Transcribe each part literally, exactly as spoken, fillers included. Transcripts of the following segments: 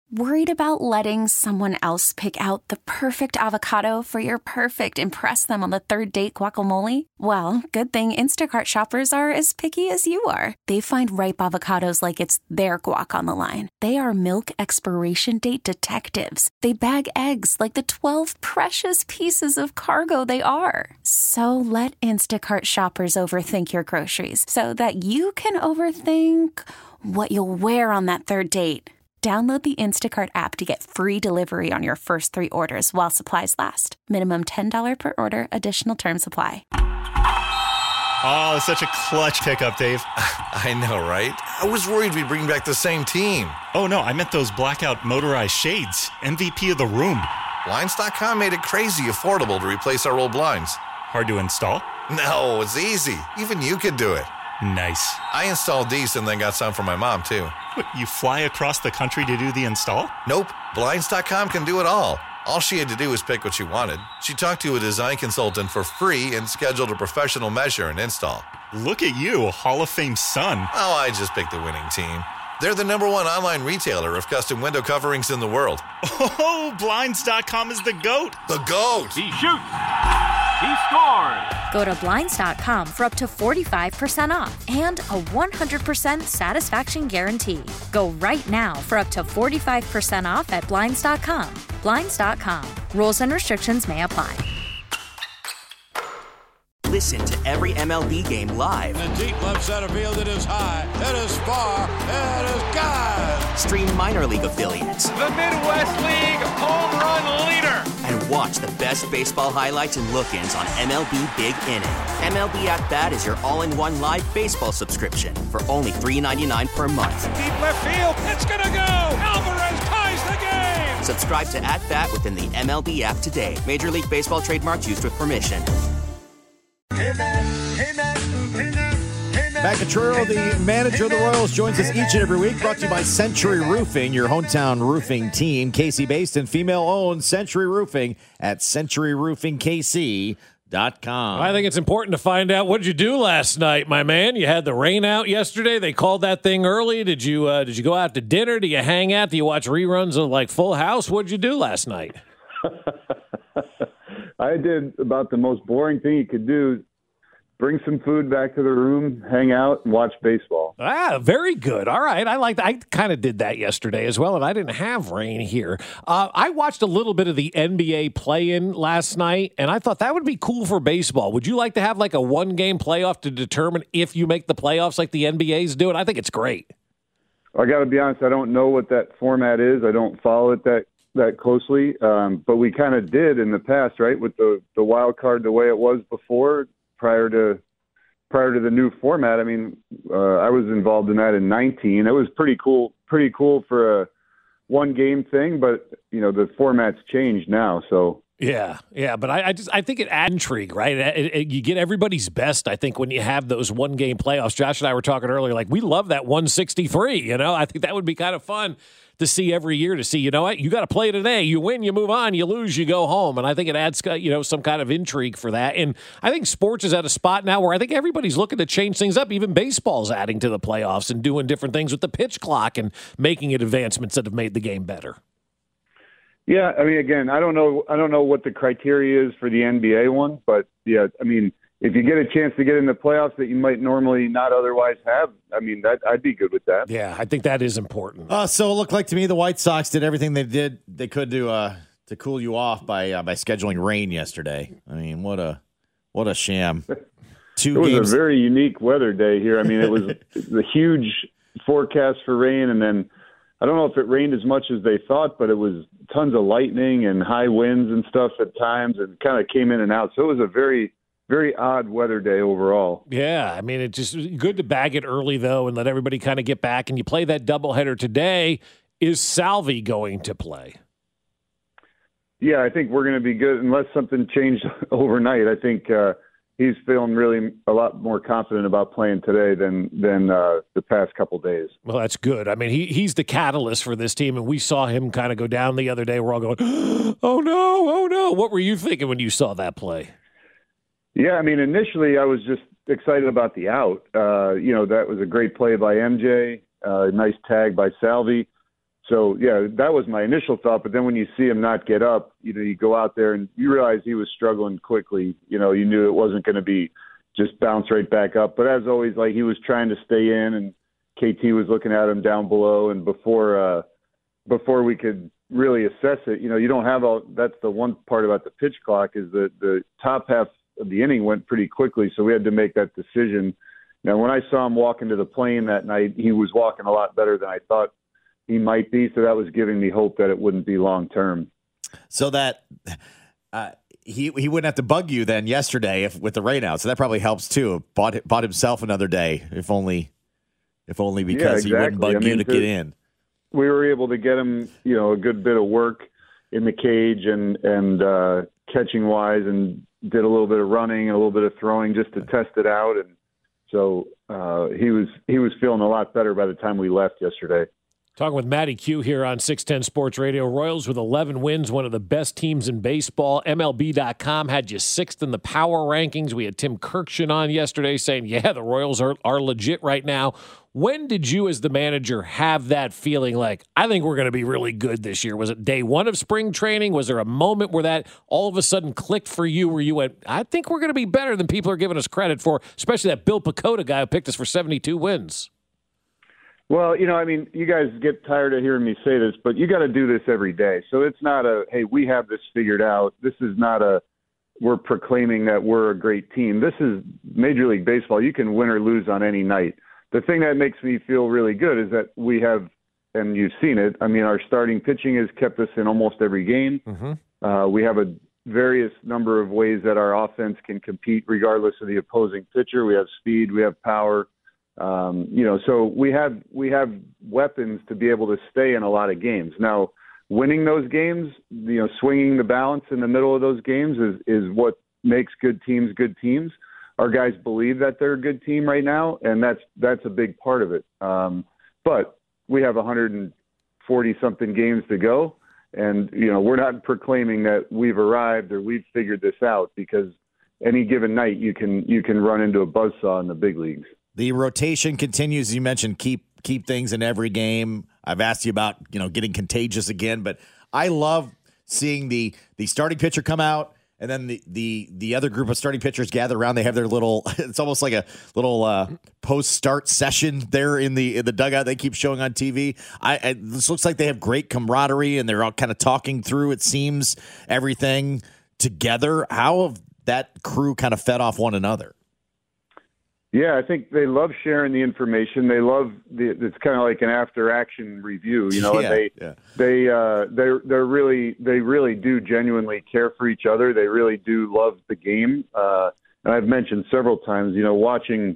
Worried about letting someone else pick out the perfect avocado for your perfect impress them on the third date guacamole? Well, good thing Instacart shoppers are as picky as you are. They find ripe avocados like it's their guac on the line. They are milk expiration date detectives. They bag eggs like the twelve precious pieces of cargo they are. So let Instacart shoppers overthink your groceries so that you can overthink what you'll wear on that third date. Download the Instacart app to get free delivery on your first three orders while supplies last. Minimum ten dollars per order. Additional terms apply. Oh, it's such a clutch pickup, Dave. I know, right? I was worried we'd bring back the same team. Oh, no, I meant those blackout motorized shades. M V P of the room. Blinds dot com made it crazy affordable to replace our old blinds. Hard to install? No, it's easy. Even you could do it. Nice. I installed these and then got some for my mom, too. What, you fly across the country to do the install? Nope. Blinds dot com can do it all. All she had to do was pick what she wanted. She talked to a design consultant for free and scheduled a professional measure and install. Look at you, a Hall of Fame son. Oh, I just picked the winning team. They're the number one online retailer of custom window coverings in the world. Oh, Blinds dot com is the GOAT. The GOAT! He shoots! He scores! Go to Blinds dot com for up to forty-five percent off and a one hundred percent satisfaction guarantee. Go right now for up to forty-five percent off at Blinds dot com. Blinds dot com. Rules and restrictions may apply. Listen to every M L B game live. In the deep left center field, it is high, it is far, it is gone. Stream minor league affiliates. The Midwest League home run leader. And watch the best baseball highlights and look-ins on M L B Big Inning. M L B At Bat is your all-in-one live baseball subscription for only three dollars and ninety-nine cents per month. Deep left field, it's gonna go. Alvarez ties the game. Subscribe to At Bat within the M L B app today. Major League Baseball trademarks used with permission. Hey man, hey man, hey man, hey man. Matt Contreras, the manager of the Royals, joins us each and every week. Brought to you by Century Roofing, your hometown roofing team. K C-based and female-owned Century Roofing at century roofing k c dot com. I think it's important to find out, what did you do last night, my man? You had the rain out yesterday. They called that thing early. Did you uh, did you go out to dinner? Do you hang out? Do you watch reruns of, like, Full House? What did you do last night? I did about the most boring thing you could do. Bring some food back to the room, hang out, and watch baseball. Ah, very good. All right. I like. I kind of did that yesterday as well, and I didn't have rain here. Uh, I watched a little bit of the N B A play-in last night, and I thought that would be cool for baseball. Would you like to have like a one-game playoff to determine if you make the playoffs like the N B A's doing? I think it's great. I got to be honest, I don't know what that format is. I don't follow it that that closely, um, but we kind of did in the past, right, with the, the wild card the way it was before. Prior to prior to the new format, I mean, uh, I was involved in that in nineteen. It was pretty cool, pretty cool for a one game thing, but you know the format's changed now. So yeah, yeah, but I, I just I think it adds intrigue, right? It, it, you get everybody's best. I think when you have those one game playoffs. Josh and I were talking earlier, like we love that one sixty-three. You know, I think that would be kind of fun to see every year, to see, you know what, you got to play today. You win, you move on. You lose, you go home. And I think it adds, you know, some kind of intrigue for that. And I think sports is at a spot now where I think everybody's looking to change things up. Even baseball's adding to the playoffs and doing different things with the pitch clock and making it advancements that have made the game better. Yeah, I mean, again, I don't know, I don't know what the criteria is for the N B A one, but yeah, I mean, if you get a chance to get in the playoffs that you might normally not otherwise have, I mean, that I'd be good with that. Yeah, I think that is important. Uh, so it looked like to me the White Sox did everything they did they could to uh, to cool you off by uh, by scheduling rain yesterday. I mean, what a what a sham. Two it was games. a very unique weather day here. I mean, it was the huge forecast for rain, and then I don't know if it rained as much as they thought, but it was tons of lightning and high winds and stuff at times, and kind of came in and out. So it was a very Very odd weather day overall. Yeah, I mean, it's just good to bag it early, though, and let everybody kind of get back. And you play that doubleheader today. Is Salvi going to play? Yeah, I think we're going to be good unless something changed overnight. I think uh, he's feeling really a lot more confident about playing today than than uh, the past couple days. Well, that's good. I mean, he he's the catalyst for this team, and we saw him kind of go down the other day. We're all going, oh, no, oh, no. What were you thinking when you saw that play? Yeah, I mean, initially I was just excited about the out. Uh, you know, that was a great play by M J, uh, nice tag by Salvi. So, yeah, that was my initial thought. But then when you see him not get up, you know, you go out there and you realize he was struggling quickly. You know, you knew it wasn't going to be just bounce right back up. But as always, like, he was trying to stay in, and K T was looking at him down below. And before uh, before we could really assess it, you know, you don't have all – that's the one part about the pitch clock is that the top half of the inning went pretty quickly, so we had to make that decision. Now, when I saw him walk into the plane that night, he was walking a lot better than I thought he might be, so that was giving me hope that it wouldn't be long term. So that uh, he he wouldn't have to bug you then yesterday if with the rain out. So that probably helps too. Bought bought himself another day, if only if only because yeah, exactly. he wouldn't bug I mean, you to get in. We were able to get him, you know, a good bit of work in the cage and and uh, catching wise, and did a little bit of running and a little bit of throwing just to test it out, and so uh, he was he was feeling a lot better by the time we left yesterday. Talking with Matty Q here on six ten Sports Radio. Royals with eleven wins, one of the best teams in baseball. M L B dot com had you sixth in the power rankings. We had Tim Kirkshin on yesterday saying, yeah, the Royals are, are legit right now. When did you as the manager have that feeling like, I think we're going to be really good this year? Was it day one of spring training? Was there a moment where that all of a sudden clicked for you where you went, I think we're going to be better than people are giving us credit for, especially that Bill Pecota guy who picked us for seventy-two wins? Well, you know, I mean, you guys get tired of hearing me say this, but you got to do this every day. So it's not a, hey, we have this figured out. This is not a, we're proclaiming that we're a great team. This is Major League Baseball. You can win or lose on any night. The thing that makes me feel really good is that we have, and you've seen it, I mean, our starting pitching has kept us in almost every game. Mm-hmm. Uh, we have a various number of ways that our offense can compete regardless of the opposing pitcher. We have speed, we have power. Um, you know, so we have we have weapons to be able to stay in a lot of games. Now, winning those games, you know, swinging the balance in the middle of those games is is what makes good teams good teams. Our guys believe that they're a good team right now, and that's that's a big part of it. Um, but we have one hundred forty something games to go, and you know, we're not proclaiming that we've arrived or we've figured this out, because any given night you can you can run into a buzzsaw in the big leagues. The rotation continues. You mentioned keep keep things in every game. I've asked you about, you know, getting contagious again, but I love seeing the the starting pitcher come out, and then the the the other group of starting pitchers gather around. They have their little, it's almost like a little uh, post-start session there in the in the dugout they keep showing on T V. I, I this looks like they have great camaraderie, and they're all kind of talking through, it seems, everything together. How have that crew kind of fed off one another? Yeah, I think they love sharing the information. They love the, it's kind of like an after-action review, you know. Yeah, and they yeah. they uh, they they're really they really do genuinely care for each other. They really do love the game. Uh, and I've mentioned several times, you know, watching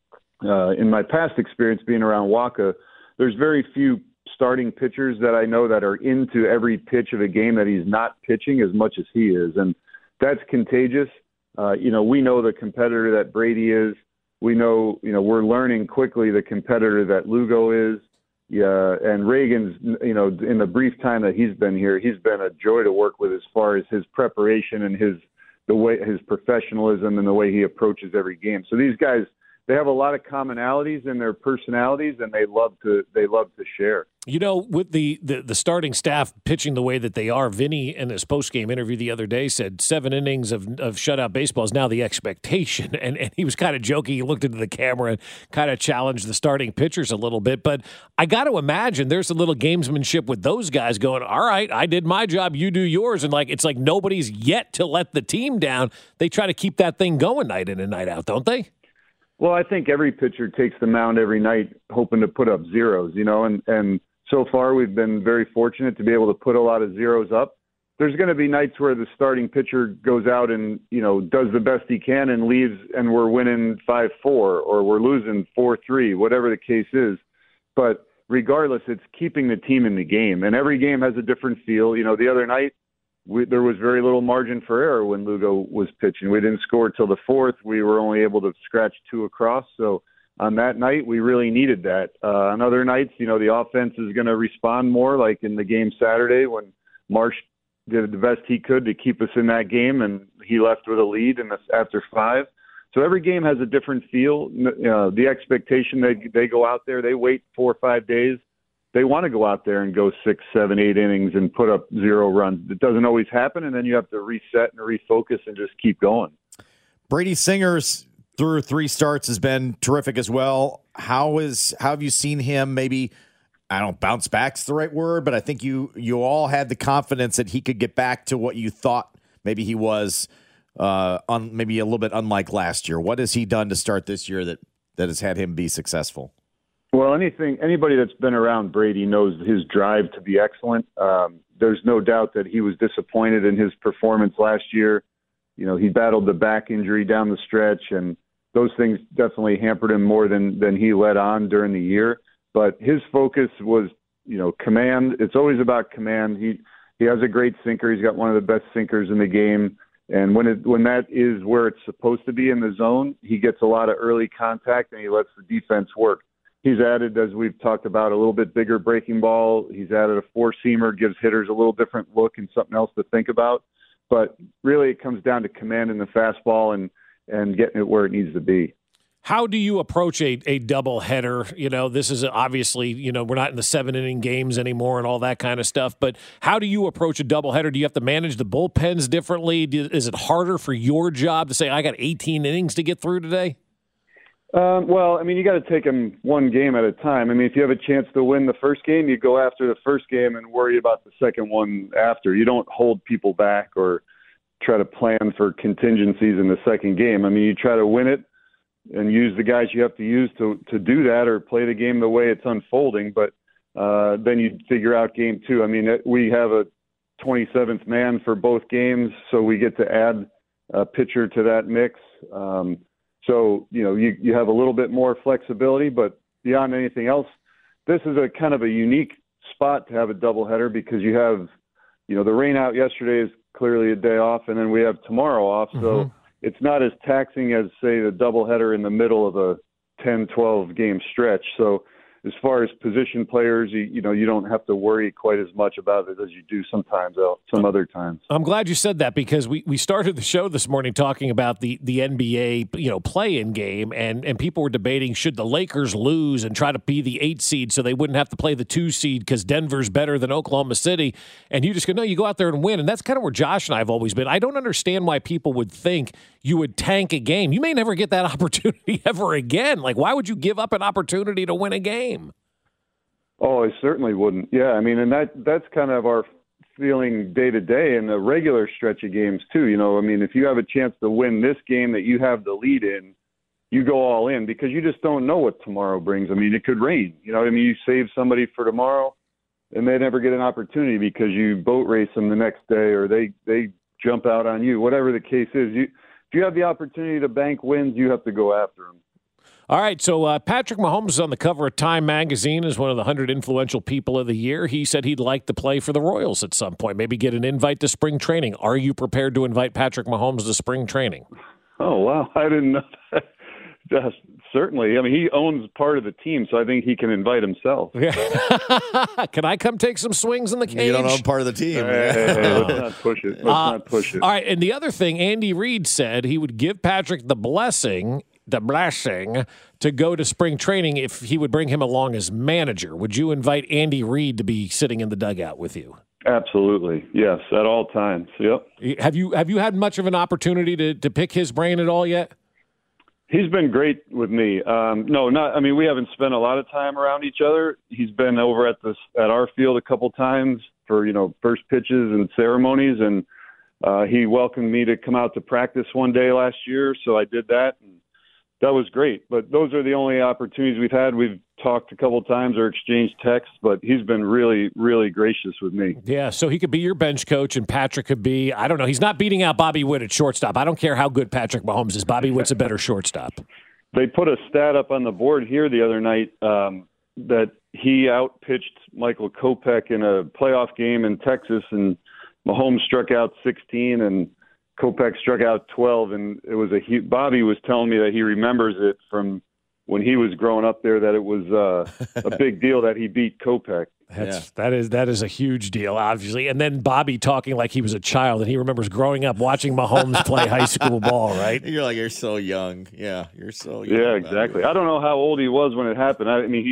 uh, in my past experience being around Wacha, there's very few starting pitchers that I know that are into every pitch of a game that he's not pitching as much as he is, and that's contagious. Uh, you know, we know the competitor that Brady is. We know, you know, we're learning quickly the competitor that Lugo is. Yeah, and Reagan's, you know, in the brief time that he's been here, he's been a joy to work with as far as his preparation and his the way his professionalism and the way he approaches every game. So these guys, they have a lot of commonalities in their personalities, and they love to they love to share. You know, with the, the, the starting staff pitching the way that they are, Vinny in his post-game interview the other day said seven innings of, of shutout baseball is now the expectation. And, and he was kind of joking. He looked into the camera and kind of challenged the starting pitchers a little bit. But I got to imagine there's a little gamesmanship with those guys going, all right, I did my job, you do yours. And like it's like nobody's yet to let the team down. They try to keep that thing going night in and night out, don't they? Well, I think every pitcher takes the mound every night hoping to put up zeros, you know, and, and so far we've been very fortunate to be able to put a lot of zeros up. There's going to be nights where the starting pitcher goes out and, you know, does the best he can and leaves, and we're winning five four or we're losing four three, whatever the case is. But regardless, it's keeping the team in the game, and every game has a different feel. You know, the other night, We, there was very little margin for error when Lugo was pitching. We didn't score till the fourth. We were only able to scratch two across. So on that night, we really needed that. Uh, on other nights, you know, the offense is going to respond more, like in the game Saturday when Marsh did the best he could to keep us in that game, and he left with a lead in the, after five. So every game has a different feel. You know, the expectation, they, they go out there, they wait four or five days they want to go out there and go six, seven, eight innings and put up zero runs. It doesn't always happen, and then you have to reset and refocus and just keep going. Brady Singer's through three starts has been terrific as well. How is how have you seen him maybe, I don't bounce back's the right word, but I think you you all had the confidence that he could get back to what you thought maybe he was uh, on maybe a little bit unlike last year. What has he done to start this year that, that has had him be successful? Well, anything anybody that's been around Brady knows his drive to be excellent. Um, there's no doubt that he was disappointed in his performance last year. You know, he battled the back injury down the stretch, and those things definitely hampered him more than than he let on during the year. But his focus was, you know, command. It's always about command. He he has a great sinker. He's got one of the best sinkers in the game. And when it when that is where it's supposed to be in the zone, he gets a lot of early contact and he lets the defense work. He's added, as we've talked about, a little bit bigger breaking ball. He's added a four-seamer, gives hitters a little different look and something else to think about. But really it comes down to commanding the fastball and, and getting it where it needs to be. How do you approach a, a double header? You know, this is obviously, you know, we're not in the seven inning games anymore and all that kind of stuff, but how do you approach a double header? Do you have to manage the bullpens differently? Do, is it harder for your job to say, I got eighteen innings to get through today? Um, well, I mean, you got to take them one game at a time. I mean, if you have a chance to win the first game, you go after the first game and worry about the second one after. You don't hold people back or try to plan for contingencies in the second game. I mean, you try to win it and use the guys you have to use to, to do that, or play the game the way it's unfolding. But uh, then you figure out game two. I mean, we have a twenty-seventh man for both games, so we get to add a pitcher to that mix. Um, so, you know, you, you have a little bit more flexibility, but beyond anything else, this is a kind of a unique spot to have a doubleheader because you have, you know, the rain out yesterday is clearly a day off, and then we have tomorrow off. So mm-hmm. It's not as taxing as, say, the doubleheader in the middle of a ten, twelve game stretch. So as far as position players, you, you know, you don't have to worry quite as much about it as you do sometimes else, some other times. I'm glad you said that because we, we started the show this morning talking about the, the N B A, you know, play-in game, and, and people were debating should the Lakers lose and try to be the eight seed so they wouldn't have to play the two seed because Denver's better than Oklahoma City. And you just go, no, you go out there and win. And that's kind of where Josh and I have always been. I don't understand why people would think you would tank a game. You may never get that opportunity ever again. Like, why would you give up an opportunity to win a game? Oh, I certainly wouldn't. Yeah, I mean, and that that's kind of our feeling day to day in the regular stretch of games too. You know, I mean, if you have a chance to win this game that you have the lead in, you go all in because you just don't know what tomorrow brings. I mean, it could rain. You know, I mean, you save somebody for tomorrow, and they never get an opportunity because you boat race them the next day, or they they jump out on you. Whatever the case is, you if you have the opportunity to bank wins, you have to go after them. All right, so uh, Patrick Mahomes is on the cover of Time magazine as one of the one hundred influential people of the year. He said he'd like to play for the Royals at some point, maybe get an invite to spring training. Are you prepared to invite Patrick Mahomes to spring training? Oh, wow. I didn't know that. Just, certainly. I mean, he owns part of the team, so I think he can invite himself. Can I come take some swings in the cage? You don't own part of the team. Hey, hey, hey, let's not push it. Let's uh, not push it. All right, and the other thing, Andy Reid said he would give Patrick the blessing the blessing to go to spring training if he would bring him along as manager. Would you invite Andy Reid to be sitting in the dugout with you? Absolutely. Yes, at all times. Yep. Have you have you had much of an opportunity to, to pick his brain at all yet? He's been great with me. Um, no, not. I mean, we haven't spent a lot of time around each other. He's been over at this at our field a couple times for, you know, first pitches and ceremonies, and uh, he welcomed me to come out to practice one day last year, so I did that. And that was great, but those are the only opportunities we've had. We've talked a couple times or exchanged texts, but he's been really, really gracious with me. Yeah, so he could be your bench coach, and Patrick could be, I don't know, he's not beating out Bobby Witt at shortstop. I don't care how good Patrick Mahomes is. Bobby Witt's a better shortstop. They put a stat up on the board here the other night um, that he outpitched Michael Kopech in a playoff game in Texas, and Mahomes struck out sixteen, and Kopech struck out twelve, and it was a huge, Bobby was telling me that he remembers it from when he was growing up there, that it was uh, a big deal that he beat Kopech. That's, yeah. That is that is a huge deal, obviously. And then Bobby talking like he was a child, and he remembers growing up watching Mahomes play high school ball, right? You're like, you're so young. Yeah, you're so young. Yeah, exactly. I don't know how old he was when it happened. I, I mean, he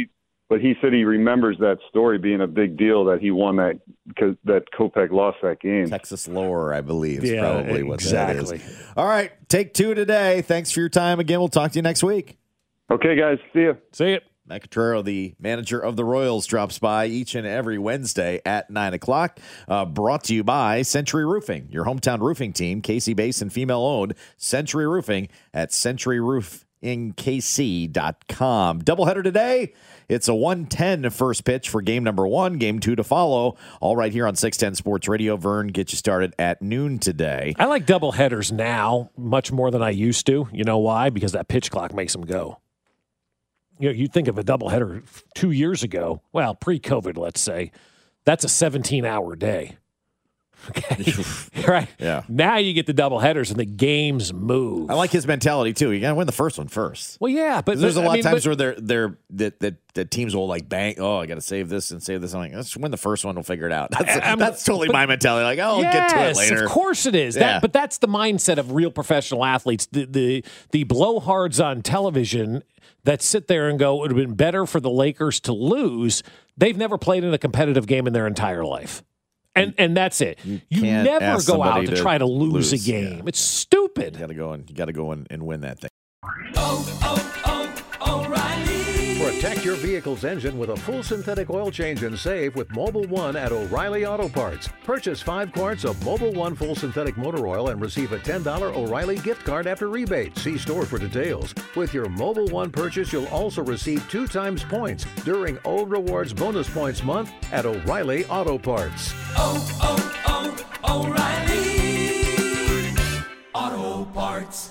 but he said he remembers that story being a big deal that he won that because that Kopech lost that game. Texas lore, I believe, is Yeah, probably what exactly. that is. All right, take two today. Thanks for your time again. We'll talk to you next week. Okay, guys. See you. See you. Matt Cottrero, the manager of the Royals, drops by each and every Wednesday at nine o'clock. Uh, brought to you by Century Roofing, your hometown roofing team, Casey Basin, female-owned. Century Roofing at century roofing k c dot com. Doubleheader today. It's a one ten first pitch for game number one, game two to follow. All right here on six ten Sports Radio. Vern, get you started at noon today. I like double headers now much more than I used to. You know why? Because that pitch clock makes them go. You know, you think of a doubleheader two years ago, well, pre-COVID, let's say, that's a seventeen-hour day. Okay, right? Yeah. Now you get the doubleheaders and the games move. I like his mentality too. You got to win the first one first. Well, yeah, but there's a lot I mean, of times but, where they're they're that that that teams will like bang. Oh, I got to save this and save this. I'm like, let's win the first one. We'll figure it out. That's I'm, that's totally but, my mentality. Like, oh, yes, I'll get to it later. Of course it is. Yeah. That, but that's the mindset of real professional athletes. The the the blowhards on television that sit there and go, it would have been better for the Lakers to lose. They've never played in a competitive game in their entire life. And and that's it. You, you never go out to, to try to lose, lose a game. Yeah. It's stupid. You got to go and you got to go and, and win that thing. Oh, oh, oh, O'Reilly. Protect your vehicle's engine with a full synthetic oil change and save with Mobil One at O'Reilly Auto Parts. Purchase five quarts of Mobil One full synthetic motor oil and receive a ten dollars O'Reilly gift card after rebate. See store for details. With your Mobil One purchase, you'll also receive two times points during O Rewards Bonus Points Month at O'Reilly Auto Parts. Oh, oh, oh, O'Reilly Auto Parts.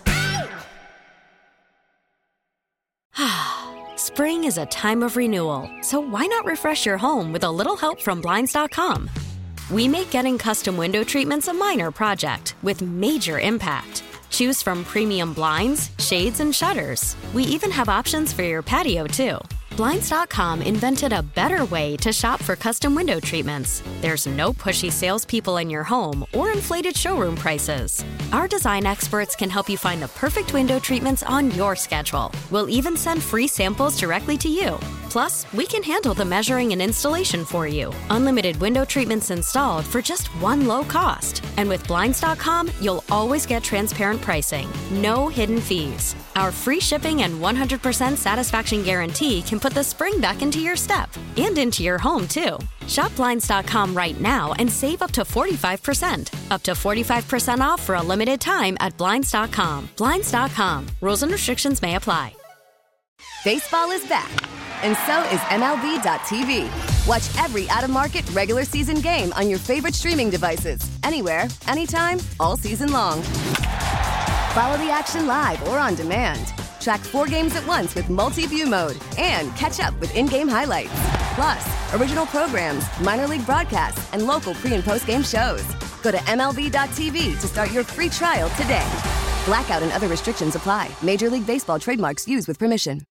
Spring is a time of renewal, so why not refresh your home with a little help from Blinds dot com? We make getting custom window treatments a minor project with major impact. Choose from premium blinds, shades, and shutters. We even have options for your patio, too. Blinds dot com invented a better way to shop for custom window treatments. There's no pushy salespeople in your home or inflated showroom prices. Our design experts can help you find the perfect window treatments on your schedule. We'll even send free samples directly to you. Plus, we can handle the measuring and installation for you. Unlimited window treatments installed for just one low cost. And with Blinds dot com, you'll always get transparent pricing. No hidden fees. Our free shipping and one hundred percent satisfaction guarantee can put the spring back into your step and into your home, too. Shop Blinds dot com right now and save up to forty-five percent. Up to forty-five percent off for a limited time at Blinds dot com. Blinds dot com. Rules and restrictions may apply. Baseball is back, and so is M L B dot T V. Watch every out-of-market regular season game on your favorite streaming devices, anywhere, anytime, all season long. Follow the action live or on demand. Track four games at once with multi-view mode and catch up with in-game highlights. Plus, original programs, minor league broadcasts, and local pre- and post-game shows. Go to M L B dot T V to start your free trial today. Blackout and other restrictions apply. Major League Baseball trademarks used with permission.